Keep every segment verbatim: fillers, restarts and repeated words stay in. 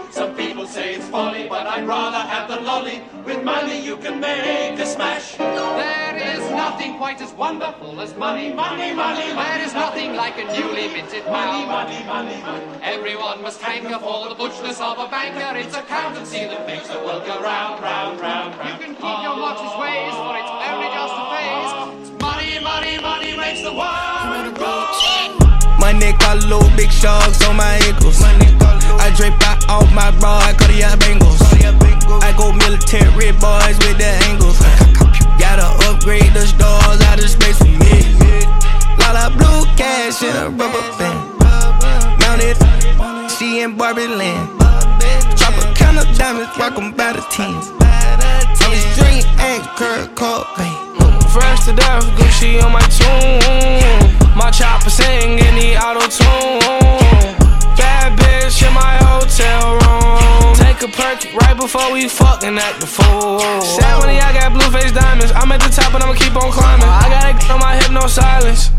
Some people say it's folly, but I'd rather have the lolly. With money you can make a smash. There is nothing quite as wonderful as money, money, money. There is nothing like a newly minted money, money, money, money. Everyone must hanker for the butchness of a banker. It's accountancy that makes the world go round, round, round, round. You can keep your Marxist ways, for it's only just a phase. It's money, money, money makes the world go. My neck got low, big sharks on my ankles. I drape out all my bra, I cut the bangles. I go military boys with the angles. Gotta upgrade the stars out of space for me. Lot of blue cash in a rubber band. Mounted, she in Barbie land. Drop a count of diamonds, rock 'em by the tens. I was dream and Kurt Cobain. Fresh to death, Gucci on my tune. My chopper sing in the auto-tune. Bad bitch in my hotel room. Take a perk right before we fucking act the fool. Sad when I got blue face diamonds. I'm at the top and I'ma keep on climbing. I got it on my hip, no silence.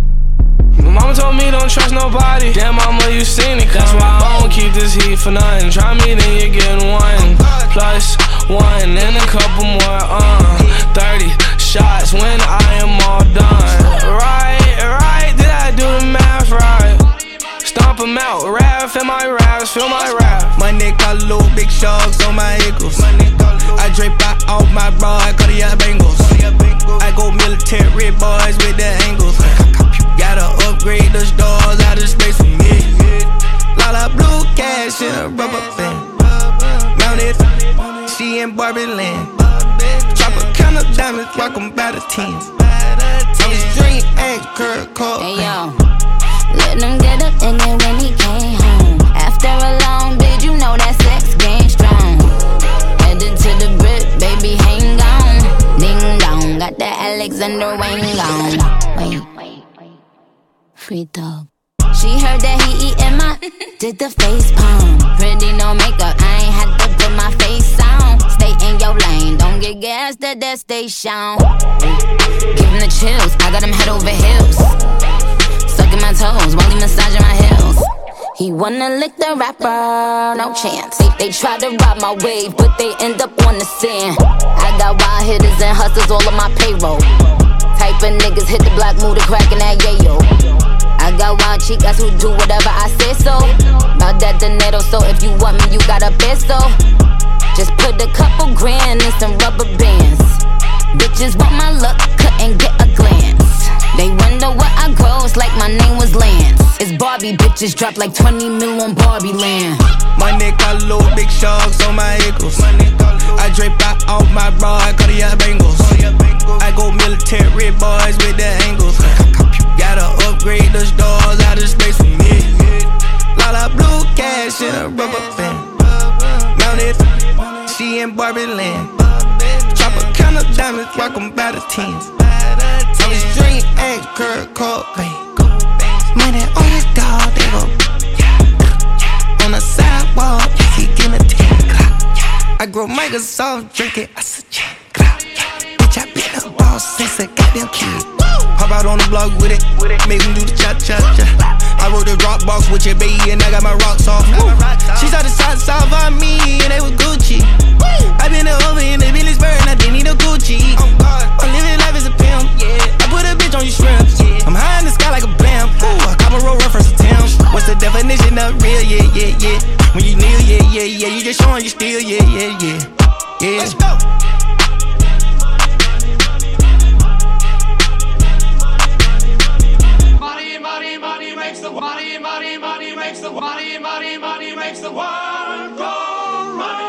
My mama told me don't trust nobody. Damn mama, you seen it. That's why I don't keep this heat for nothing. Try me, then you're getting one. Plus one and a couple more, uh thirty shots when I am all done. Right, right, did I do the math right? Stomp 'em out, rap, feel my raps, feel my rap. My neck got low, big sharks on my ankles. I drape out all my bra, I cut the bangles. I go military boys with the angles. Gotta upgrade the stars out of space for me. Lot of blue cash in a rubber band. Mounted, she in Barbie land. Drop a count of diamonds, rock 'em by the tens. I was dream and Kurt Cobain. Hey yo, let him get up in it when he came home. After a long bid, you know that sex game strong. Headed to the Brit, baby, hang on. Ding dong, got that Alexander Wang on. Wait, free dog. She heard that he eatin' my, did the face palm. Pretty no makeup, I ain't had to put my face on. Stay in your lane, don't get gassed at that station. Give him the chills, I got him head over heels. Sucking my toes while he massaging my heels. He wanna lick the rapper, no chance. They, they try to rob my wave, but they end up on the sand. I got wild hitters and hustlers all on my payroll. Type of niggas hit the block, move the crack in that yayo. I got wild chicas who do whatever I say so. About that dinero, so if you want me, you gotta peso. Just put a couple grand in some rubber bands. Bitches want my look, couldn't get a glance. They wonder what I gross, like my name was Lance. It's Barbie, bitches drop like twenty mil on Barbie land. My neck got low, big sharks on my ankles. I drape out all my bra, I cut the bangles. I go military boys with the angles. Gotta upgrade the stars out of space for me. Lot of blue cash in a rubber band. Mounted, she in Barbie land. Drop a count of diamonds, rock 'em by the tens. I was dream and Kurt Cobain. Money on his dog, they go. On the sidewalk, he getting a ten o'clock. I grow Microsoft, drink it, I said check. Bitch, I been a boss since a goddamn kid. Hop out on the block with it, make him do the cha-cha-cha. I wrote the rock box with your baby and I got my rocks off. She saw the shots off on me and they was Gucci. I been over in the Billingsburg and I didn't need a Gucci. I'm living life as a pimp, yeah. I put a bitch on you shrimps, yeah. I'm high in the sky like a blimp. Ooh, I cop a roll reference attempt. What's the definition of real, yeah, yeah, yeah. When you kneel, yeah, yeah, yeah. You just showing you still, yeah, yeah, yeah. Yeah. Let's go. Money, money, money makes the money, money, money makes the money, money, money makes the world go round.